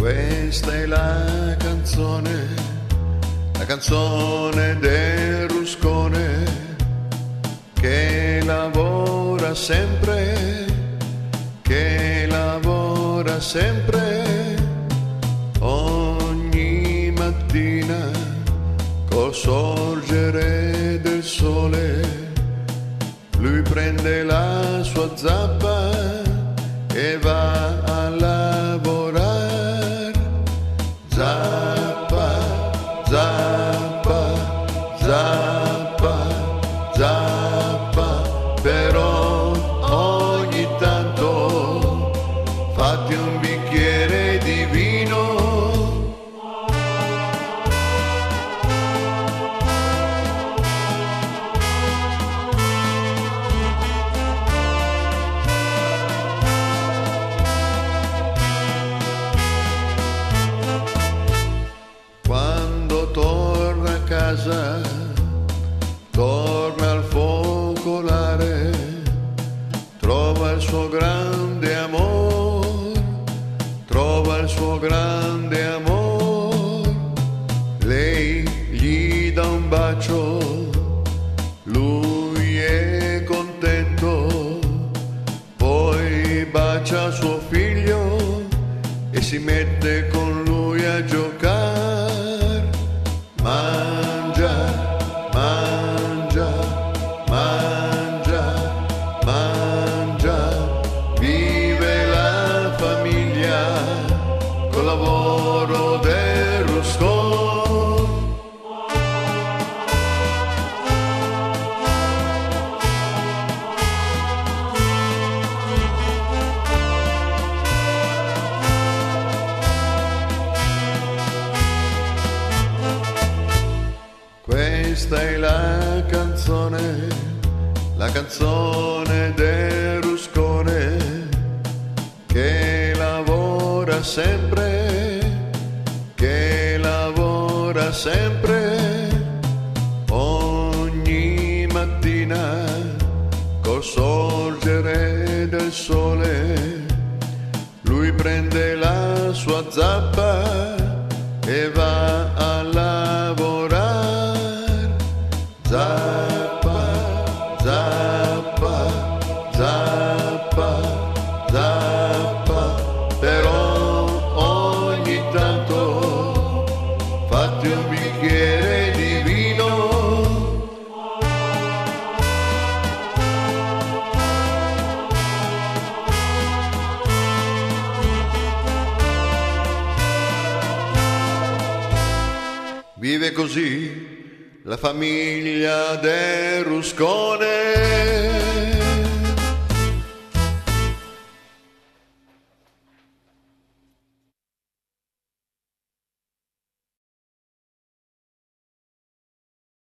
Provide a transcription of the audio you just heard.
Questa è la canzone del Ruscone che lavora sempre, ogni mattina col sorgere del sole. Lui prende la sua zappa e va a lavorare. Zappa, zappa, zappa, zappa, però ogni tanto fatti un bicchiere di vino. Quando torna a casa, torna al focolare, trova il suo grande amor, lei gli dà un bacio, lui è contento, poi bacia suo figlio e si mette con lui a giocare. Mangia, mangia, mangia, mangia, vive la famiglia col lavoro del Ruscone. Questa è la canzone del Ruscone che lavora sempre, ogni mattina col sorgere del sole. Lui prende la sua zappa e va a lavorare. Zappa, zappa, zappa, zappa, però ogni tanto fatti un bicchiere di vino. Vive così la famiglia del Ruscone.